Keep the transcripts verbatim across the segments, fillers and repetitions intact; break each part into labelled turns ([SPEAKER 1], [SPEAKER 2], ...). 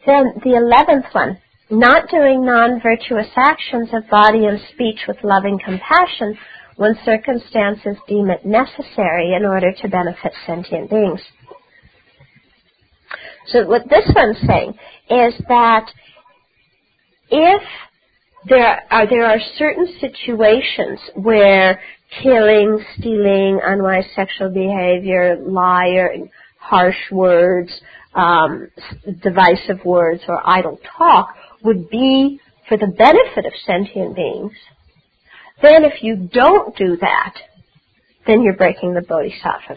[SPEAKER 1] Then the eleventh one, not doing non-virtuous actions of body and speech with loving compassion when circumstances deem it necessary in order to benefit sentient beings. So what this one's saying is that if there are, there are certain situations where killing, stealing, unwise sexual behavior, lying, harsh words, um, divisive words, or idle talk would be for the benefit of sentient beings, then if you don't do that, then you're breaking the Bodhisattva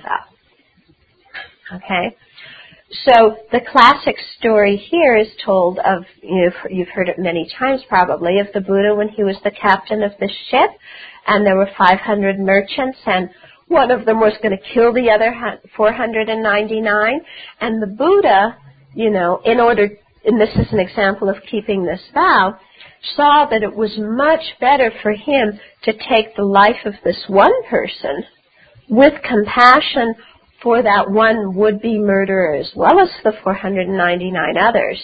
[SPEAKER 1] vow. Okay? So the classic story here is told of, you've, you've heard it many times probably, of the Buddha when he was the captain of the ship, and there were five hundred merchants, and one of them was going to kill the other four hundred ninety-nine, and the Buddha, you know, in order, and this is an example of keeping this vow, saw that it was much better for him to take the life of this one person with compassion for that one would-be murderer as well as the four hundred ninety-nine others.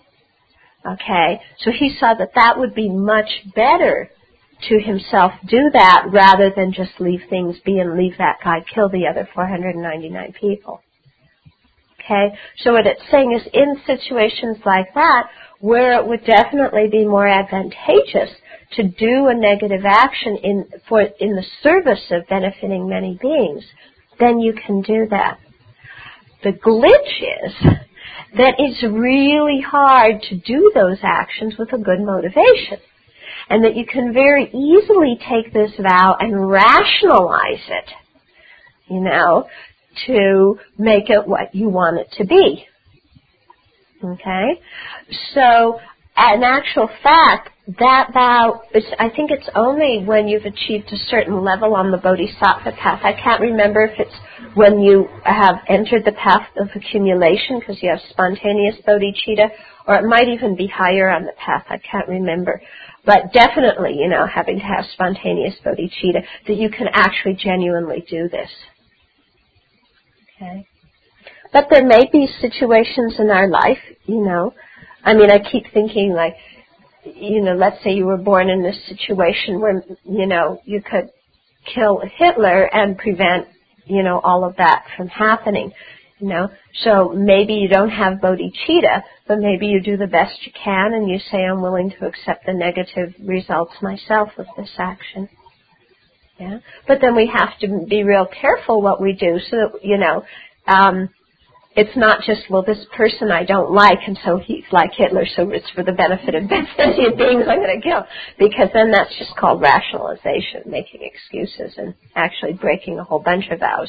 [SPEAKER 1] Okay, so he saw that that would be much better to himself do that rather than just leave things be and leave that guy kill the other four hundred ninety-nine people. Okay, so what it's saying is in situations like that, where it would definitely be more advantageous to do a negative action in for in the service of benefiting many beings, then you can do that. The glitch is that it's really hard to do those actions with a good motivation, and that you can very easily take this vow and rationalize it, you know, to make it what you want it to be. Okay? So, in actual fact, that vow, is, I think it's only when you've achieved a certain level on the Bodhisattva path. I can't remember if it's when you have entered the path of accumulation because you have spontaneous bodhicitta, or it might even be higher on the path. I can't remember. But definitely, you know, having to have spontaneous bodhicitta, that you can actually genuinely do this. Okay? But there may be situations in our life, you know, I mean, I keep thinking like, you know, let's say you were born in this situation where, you know, you could kill Hitler and prevent, you know, all of that from happening, you know. So maybe you don't have bodhicitta, but maybe you do the best you can and you say, I'm willing to accept the negative results myself of this action. Yeah. But then we have to be real careful what we do so that, you know, um, it's not just, well, this person I don't like, and so he's like Hitler, so it's for the benefit of sentient beings I'm going to kill. Because then that's just called rationalization, making excuses, and actually breaking a whole bunch of vows.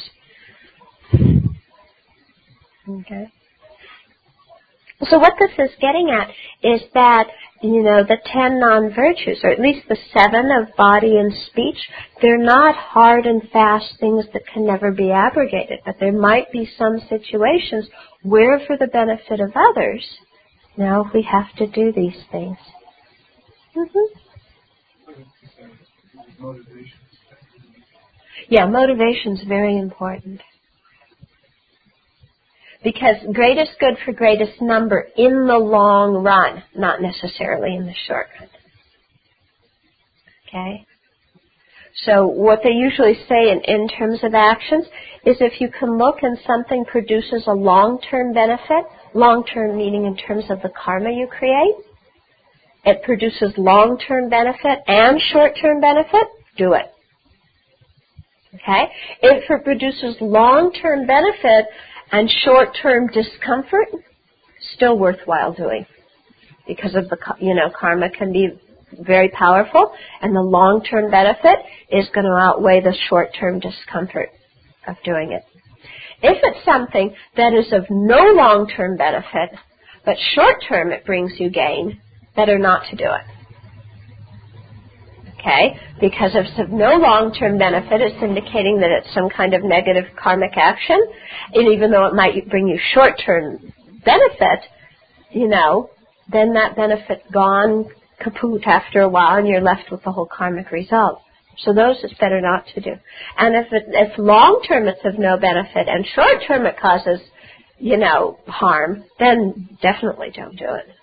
[SPEAKER 1] Okay. So what this is getting at is that, you know, the ten non-virtues, or at least the seven of body and speech, they're not hard and fast things that can never be abrogated, but there might be some situations where, for the benefit of others, now we have to do these things. Mm-hmm. Yeah, motivation's very important. Because greatest good for greatest number in the long run, not necessarily in the short run. Okay? So what they usually say in, in terms of actions is if you can look and something produces a long-term benefit, long-term meaning in terms of the karma you create, it produces long-term benefit and short-term benefit, do it. Okay? If it produces long-term benefit and short-term discomfort, still worthwhile doing. Because of the, you know, karma can be very powerful, and the long-term benefit is going to outweigh the short-term discomfort of doing it. If it's something that is of no long-term benefit, but short-term it brings you gain, better not to do it. Okay? Because if it's of no long-term benefit, it's indicating that it's some kind of negative karmic action, and even though it might bring you short-term benefit, you know, then that benefit's gone kaput after a while, and you're left with the whole karmic result. So those it's better not to do. And if it, if long-term it's of no benefit, and short-term it causes, you know, harm, then definitely don't do it.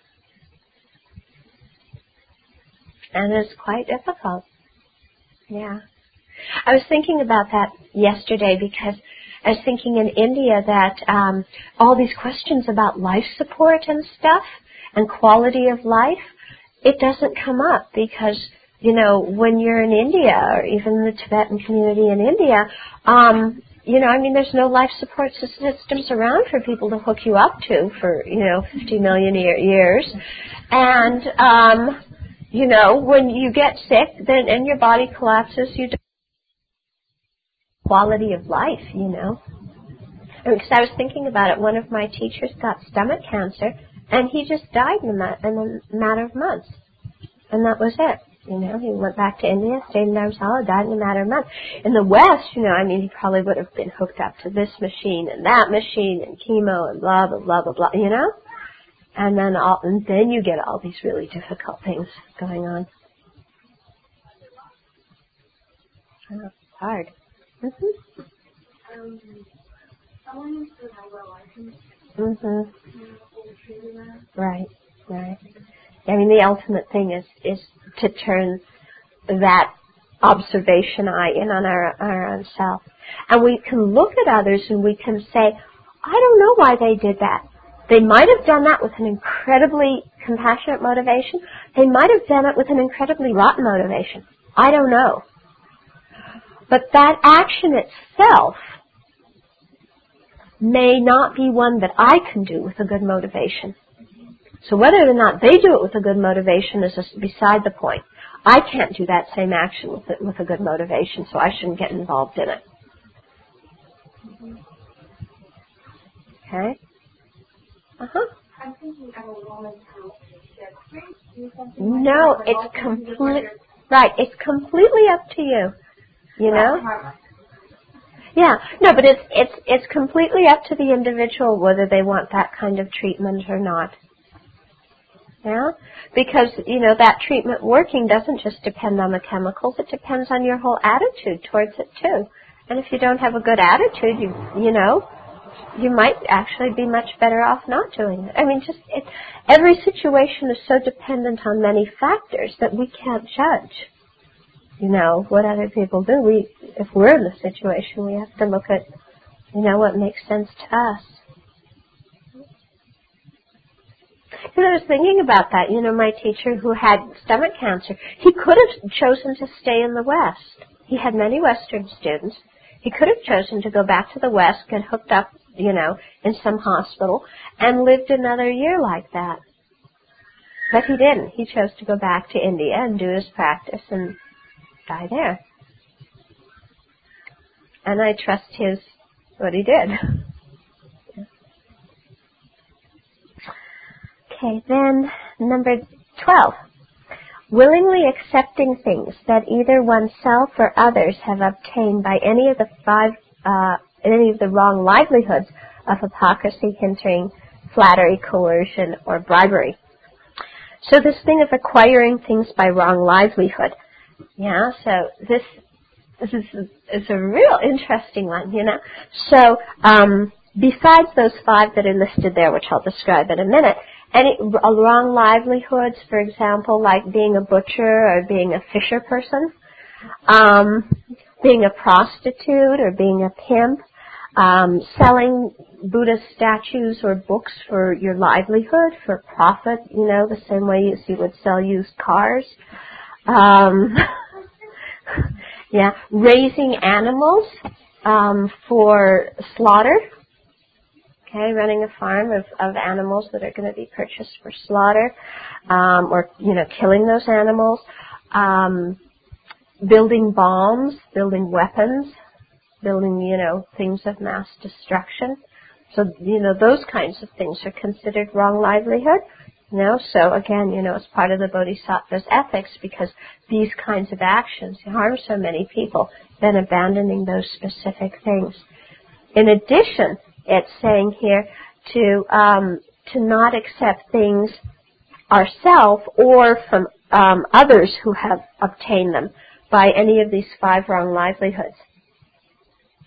[SPEAKER 1] And it's quite difficult. Yeah. I was thinking about that yesterday because I was thinking in India that um, all these questions about life support and stuff and quality of life, it doesn't come up because, you know, when you're in India or even the Tibetan community in India, um, you know, I mean, there's no life support systems around for people to hook you up to for, you know, fifty million year, years. And, um, you know, when you get sick then and your body collapses, you don't quality of life, you know. Because I was thinking about it, one of my teachers got stomach cancer, and he just died in a, ma- in a matter of months. And that was it. You know, he went back to India, stayed in Dharamsala, died in a matter of months. In the West, you know, I mean, he probably would have been hooked up to this machine and that machine and chemo and blah, blah, blah, blah, blah, you know? And then all, and then you get all these really difficult things going on. Oh, it's hard. Mm-hmm.
[SPEAKER 2] Um, someone needs to have a license.
[SPEAKER 1] Mm-hmm. Right, right. I mean, the ultimate thing is, is to turn that observation eye in on our, our own self. And we can look at others and we can say, I don't know why they did that. They might have done that with an incredibly compassionate motivation. They might have done it with an incredibly rotten motivation. I don't know. But that action itself may not be one that I can do with a good motivation. So whether or not they do it with a good motivation is beside the point. I can't do that same action with a, with a good motivation, so I shouldn't get involved in it. Okay? Uh-huh.
[SPEAKER 2] I'm thinking of a woman who said, do something
[SPEAKER 1] No,
[SPEAKER 2] like
[SPEAKER 1] it's complete. Right, it's completely up to you. You know? Yeah, no, but it's it's it's completely up to the individual whether they want that kind of treatment or not. Yeah, because you know that treatment working doesn't just depend on the chemicals; it depends on your whole attitude towards it too. And if you don't have a good attitude, you you know, you might actually be much better off not doing it. I mean, just it, every situation is so dependent on many factors that we can't judge. You know, what other people do. We, if we're in the situation, we have to look at, you know, what makes sense to us. And I was thinking about that. You know, my teacher who had stomach cancer, he could have chosen to stay in the West. He had many Western students. He could have chosen to go back to the West, get hooked up, you know, in some hospital, and lived another year like that. But he didn't. He chose to go back to India and do his practice and die there. And I trust his, what he did. Okay, then number twelve. Willingly accepting things that either oneself or others have obtained by any of the five, uh, any of the wrong livelihoods of hypocrisy, hindering, flattery, coercion, or bribery. So this thing of acquiring things by wrong livelihood. Yeah, so this this is a, is a real interesting one, you know. So um, besides those five that are listed there, which I'll describe in a minute, any uh, wrong livelihoods, for example, like being a butcher or being a fisher person, um, being a prostitute or being a pimp, um, selling Buddhist statues or books for your livelihood, for profit, you know, the same way as you would sell used cars. Um, yeah, raising animals um, for slaughter. Okay, running a farm of, of animals that are going to be purchased for slaughter, um, or you know, killing those animals. Um, building bombs, building weapons, building you know things of mass destruction. So you know those kinds of things are considered wrong livelihood. You know, so again, you know, it's part of the Bodhisattva's ethics because these kinds of actions harm so many people, then abandoning those specific things. In addition, it's saying here to um, to not accept things ourselves or from um, others who have obtained them by any of these five wrong livelihoods.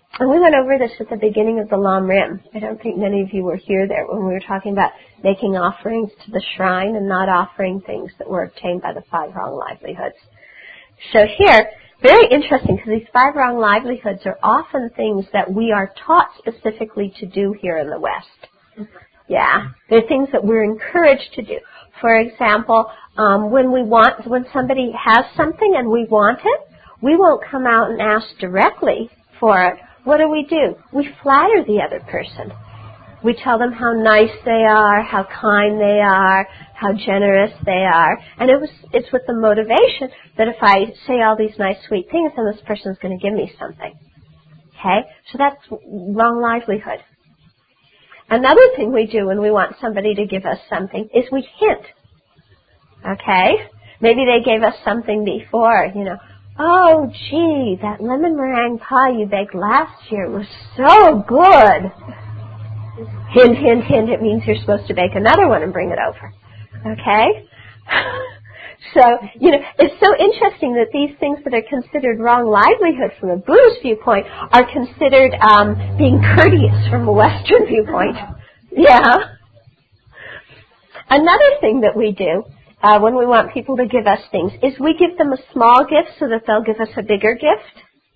[SPEAKER 1] And we went over this at the beginning of the Lam Rim. I don't think many of you were here there when we were talking about making offerings to the shrine and not offering things that were obtained by the five wrong livelihoods. So here, very interesting, because these five wrong livelihoods are often things that we are taught specifically to do here in the West. Yeah, they're things that we're encouraged to do. For example, um, when we want, when somebody has something and we want it, we won't come out and ask directly for it. What do we do? We flatter the other person. We tell them how nice they are, how kind they are, how generous they are. And it was, it's with the motivation that if I say all these nice, sweet things, then this person's going to give me something. Okay? So that's wrong livelihood. Another thing we do when we want somebody to give us something is we hint. Okay? Maybe they gave us something before, you know. Oh, gee, that lemon meringue pie you baked last year was so good. Hint, hint, hint. It means you're supposed to bake another one and bring it over. Okay? So, you know, it's so interesting that these things that are considered wrong livelihood from a Buddhist viewpoint are considered um, being courteous from a Western viewpoint. Yeah. Another thing that we do uh, when we want people to give us things is we give them a small gift so that they'll give us a bigger gift.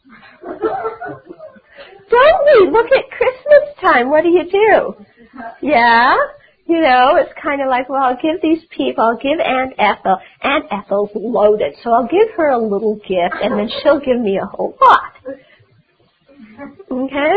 [SPEAKER 1] Don't we? Look at Christmas time. What do you do? Yeah? You know, it's kind of like, well, I'll give these people, I'll give Aunt Ethel. Aunt Ethel's loaded, so I'll give her a little gift, and then she'll give me a whole lot. Okay?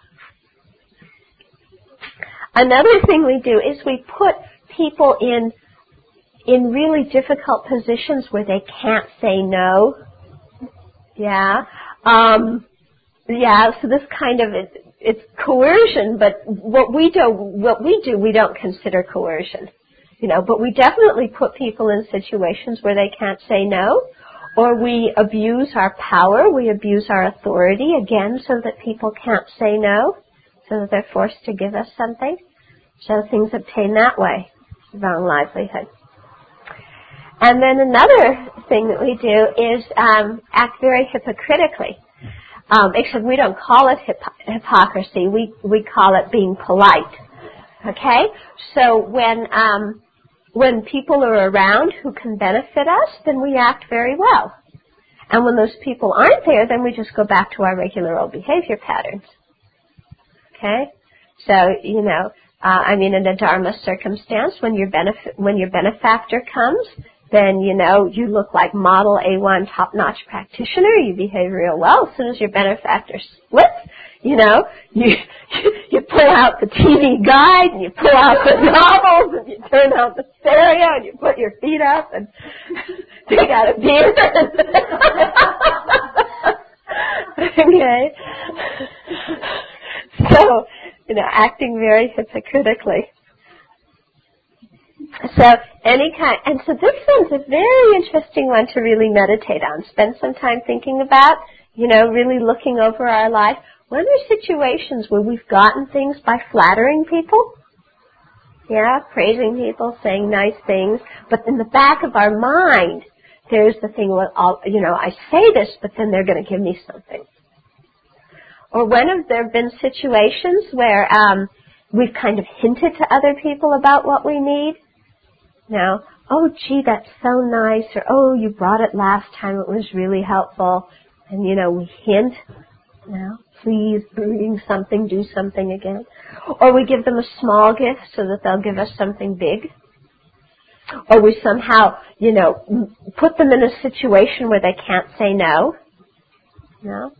[SPEAKER 1] Another thing we do is we put people in in really difficult positions where they can't say no. Yeah? Um, yeah, so this kind of... It, It's coercion, but what we do, what we do, we don't consider coercion, you know. But we definitely put people in situations where they can't say no, or we abuse our power, we abuse our authority again, so that people can't say no, so that they're forced to give us something. So things obtain that way, wrong livelihood. And then another thing that we do is um, act very hypocritically. Um, except we don't call it hip- hypocrisy. We we call it being polite. Okay? So when um, when people are around who can benefit us, then we act very well. And when those people aren't there, then we just go back to our regular old behavior patterns. Okay? So, you know, uh, I mean, in a Dharma circumstance, when your benef- when your benefactor comes, then, you know, you look like model A one top-notch practitioner. You behave real well. As soon as your benefactor splits, you know, you you pull out the T V guide and you pull out the novels and you turn out the stereo and you put your feet up and take out a beer. Okay. So, you know, acting very hypocritically. So any kind, and so this one's a very interesting one to really meditate on. Spend some time thinking about, you know, really looking over our life. When are situations where we've gotten things by flattering people? Yeah, praising people, saying nice things, but in the back of our mind, there's the thing, well, I'll, you know, I say this, but then they're going to give me something. Or when have there been situations where um, we've kind of hinted to other people about what we need? Now, oh, gee, that's so nice, or oh, you brought it last time, it was really helpful. And, you know, we hint, now, please bring something, do something again. Or we give them a small gift so that they'll give us something big. Or we somehow, you know, put them in a situation where they can't say no. No?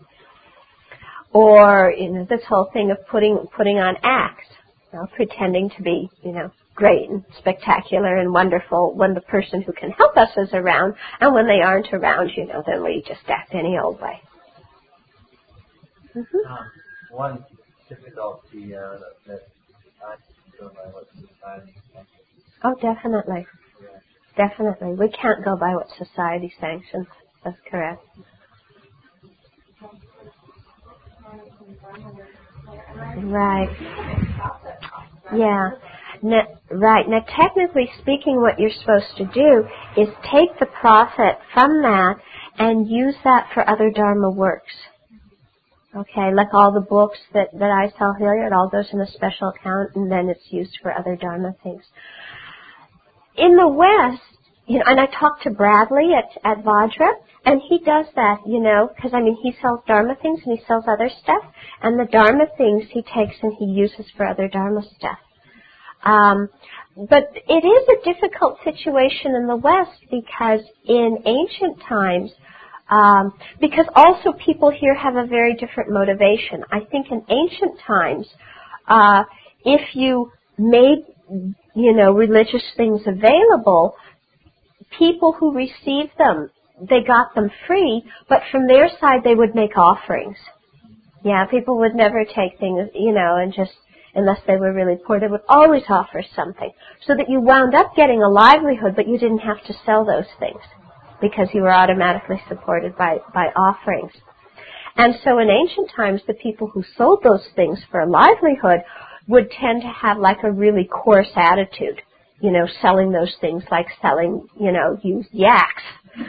[SPEAKER 1] Or, you know, this whole thing of putting putting on acts, you know, pretending to be, you know, great and spectacular and wonderful when the person who can help us is around, and when they aren't around, you know, then we just act any old way. Mm-hmm.
[SPEAKER 3] Um, one difficulty uh, that I go by what society sanctions.
[SPEAKER 1] Oh, definitely. Yeah. Definitely. We can't go by what society sanctions. That's correct. Right. Yeah. Now, right. Now, technically speaking, what you're supposed to do is take the profit from that and use that for other Dharma works. Okay, like all the books that, that I sell here, it all goes in a special account and then it's used for other Dharma things. In the West, you know, and I talked to Bradley at, at Vajra, and he does that, you know, because I mean he sells Dharma things and he sells other stuff, and the Dharma things he takes and he uses for other Dharma stuff. Um, but it is a difficult situation in the West because in ancient times, Um, because also people here have a very different motivation. I think in ancient times, uh, if you made, you know, religious things available, people who received them, they got them free, but from their side they would make offerings. Yeah, people would never take things, you know, and just, unless they were really poor, they would always offer something. So that you wound up getting a livelihood, but you didn't have to sell those things, because you were automatically supported by, by offerings. And so in ancient times, the people who sold those things for a livelihood would tend to have like a really coarse attitude, you know, selling those things like selling, you know, used yaks.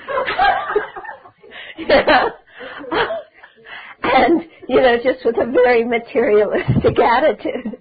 [SPEAKER 1] And, you know, just with a very materialistic attitude.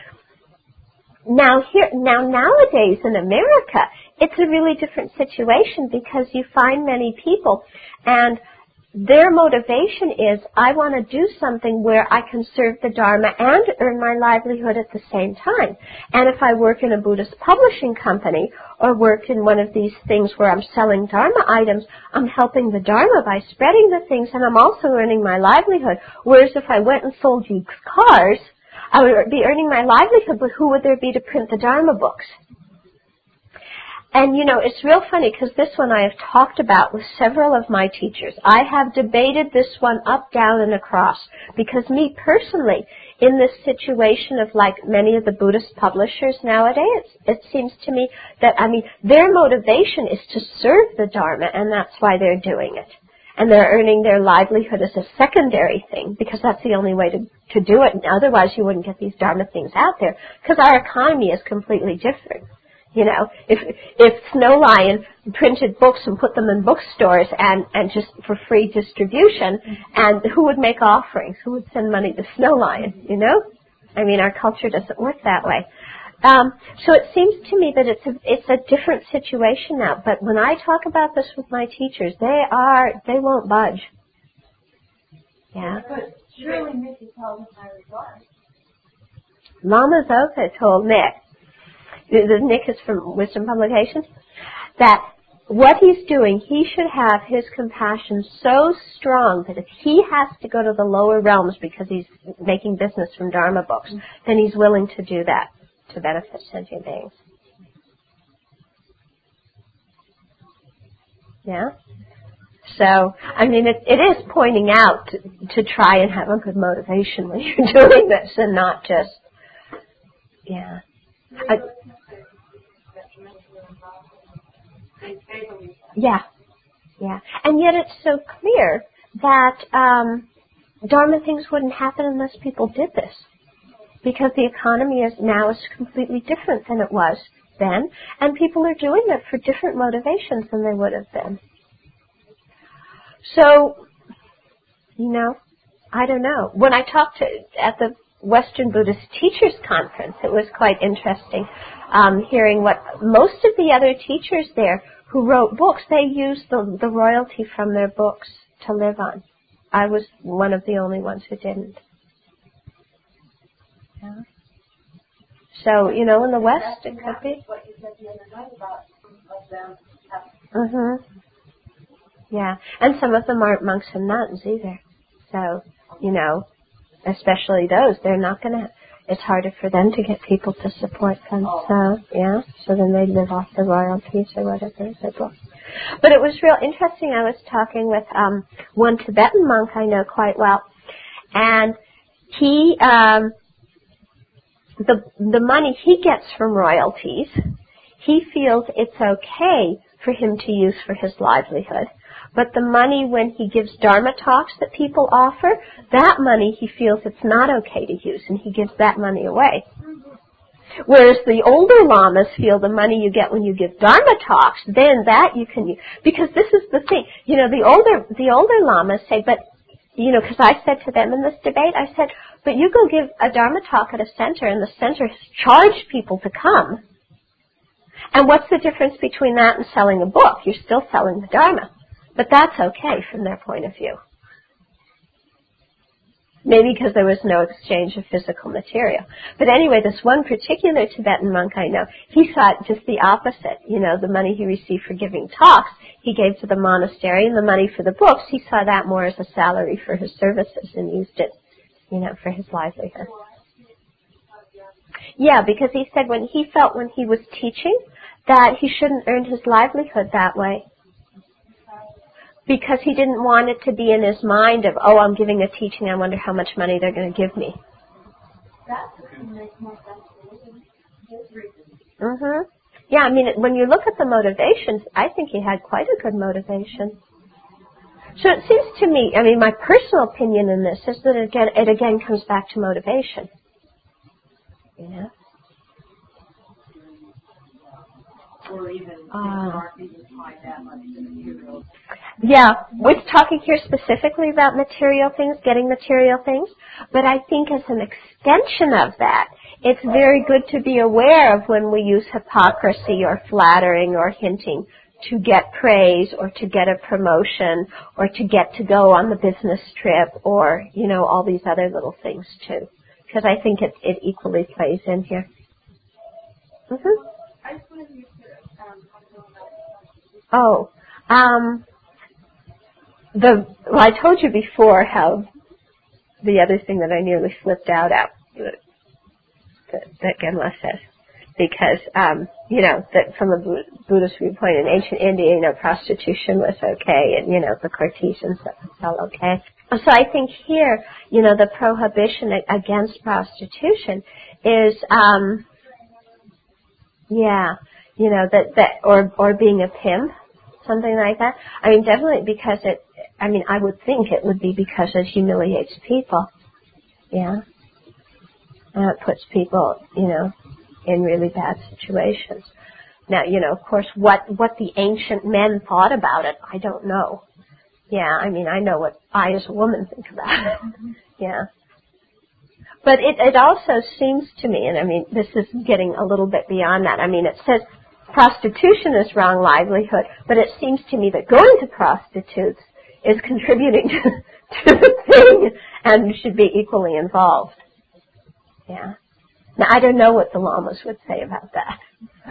[SPEAKER 1] Now here, now nowadays in America, it's a really different situation because you find many people and their motivation is, I want to do something where I can serve the Dharma and earn my livelihood at the same time. And if I work in a Buddhist publishing company or work in one of these things where I'm selling Dharma items, I'm helping the Dharma by spreading the things and I'm also earning my livelihood. Whereas if I went and sold you cars, I would be earning my livelihood, but who would there be to print the Dharma books? And, you know, it's real funny because this one I have talked about with several of my teachers. I have debated this one up, down, and across because me personally, in this situation of like many of the Buddhist publishers nowadays, it seems to me that, I mean, their motivation is to serve the Dharma and that's why they're doing it. And they're earning their livelihood as a secondary thing because that's the only way to, to do it. And otherwise you wouldn't get these Dharma things out there because our economy is completely different. You know, if if Snow Lion printed books and put them in bookstores and, and just for free distribution, and who would make offerings? Who would send money to Snow Lion, you know? I mean, our culture doesn't work that way. Um, so it seems to me that it's a, it's a different situation now. But when I talk about this with my teachers, they are, they won't budge. Yeah.
[SPEAKER 2] But surely Mickey told him I was right.
[SPEAKER 1] Lama Zopa told Nick, the Nick is from Wisdom Publications, that what he's doing, he should have his compassion so strong that if he has to go to the lower realms because he's making business from Dharma books, then he's willing to do that to benefit sentient beings. Yeah? So, I mean, it, it is pointing out to, to try and have a good motivation when you're doing this and not just, yeah. I, yeah, yeah. And yet it's so clear that um, Dharma things wouldn't happen unless people did this. Because the economy is now is completely different than it was then. And people are doing it for different motivations than they would have been. So, you know, I don't know. When I talked to, at the Western Buddhist Teachers Conference, it was quite interesting um, hearing what most of the other teachers there who wrote books, they used the, the royalty from their books to live on. I was one of the only ones who didn't. Yeah. So, you know, in the West, it could be.
[SPEAKER 2] What you said the other night about of them.
[SPEAKER 1] Mhm. Yeah, and some of them aren't monks and nuns either. So, you know, especially those, they're not going to. It's harder for them to get people to support them. So, yeah. So then they live off the royalties or whatever they book. But it was real interesting. I was talking with um one Tibetan monk I know quite well, and he um. The the money he gets from royalties, he feels it's okay for him to use for his livelihood. But the money when he gives Dharma talks that people offer, that money he feels it's not okay to use, and he gives that money away. Whereas the older lamas feel the money you get when you give Dharma talks, then that you can use. Because this is the thing, you know, the older the older lamas say, but you know, because I said to them in this debate, I said, but you go give a Dharma talk at a center, and the center charge people to come. And what's the difference between that and selling a book? You're still selling the Dharma. But that's okay from their point of view. Maybe because there was no exchange of physical material. But anyway, this one particular Tibetan monk I know, he saw it just the opposite. You know, the money he received for giving talks, he gave to the monastery, and the money for the books, he saw that more as a salary for his services and used it, you know, for his livelihood. Yeah, because he said when he felt when he was teaching that he shouldn't earn his livelihood that way. Because he didn't want it to be in his mind of, oh, I'm giving a teaching, I wonder how much money they're going to give me.
[SPEAKER 2] That would make more sense to me. His reason.
[SPEAKER 1] Mm-hmm. Yeah, I mean, when you look at the motivations, I think he had quite a good motivation. So it seems to me, I mean, my personal opinion in this is that it again, it again comes back to motivation. You know?
[SPEAKER 2] Or even
[SPEAKER 1] Uh,
[SPEAKER 2] even find that much material.
[SPEAKER 1] Yeah, we're talking here specifically about material things, getting material things, but I think as an extension of that, it's very good to be aware of when we use hypocrisy or flattering or hinting to get praise or to get a promotion or to get to go on the business trip or, you know, all these other little things too. Because I think it, it equally plays in here. Mm-hmm.
[SPEAKER 2] I just wanted you to um, talk a little about
[SPEAKER 1] Oh, um, the well, I told you before how the other thing that I nearly flipped out at that, that Genla says, because um, you know that from a Buddhist viewpoint in ancient India, you know, prostitution was okay, and you know the courtesans that was all okay. So I think here, you know, the prohibition against prostitution is, um, yeah, you know that that or or being a pimp. Something like that. I mean, definitely because it, I mean, I would think it would be because it humiliates people. Yeah. And it puts people, you know, in really bad situations. Now, you know, of course, what, what the ancient men thought about it, I don't know. Yeah, I mean, I know what I as a woman think about it. Yeah. But it, it also seems to me, and I mean, this is getting a little bit beyond that. I mean, it says, prostitution is wrong livelihood, but it seems to me that going to prostitutes is contributing to, to the thing and should be equally involved. Yeah. Now, I don't know what the lamas would say about that.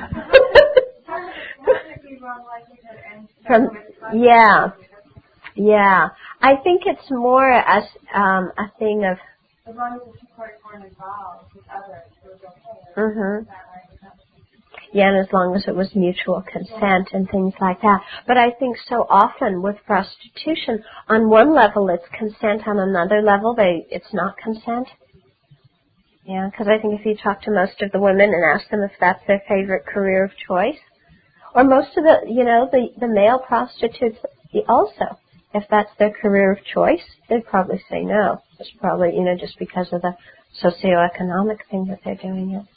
[SPEAKER 1] From, yeah. Yeah. I think it's more as um, a thing of...
[SPEAKER 2] As long as the two parties weren't involved with others, it was okay.
[SPEAKER 1] Mm-hmm. Yeah, and as long as it was mutual consent and things like that. But I think so often with prostitution, on one level it's consent, on another level they it's not consent. Yeah, because I think if you talk to most of the women and ask them if that's their favorite career of choice, or most of the, you know, the, the male prostitutes also, if that's their career of choice, they'd probably say no. It's probably, you know, just because of the socioeconomic thing that they're doing it.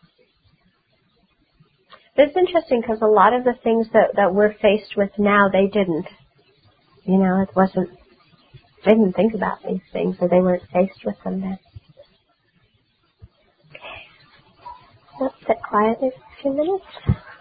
[SPEAKER 1] It's interesting because a lot of the things that, that we're faced with now, they didn't. You know, it wasn't, they didn't think about these things or they weren't faced with them then. Okay. Let's sit quietly for a few minutes.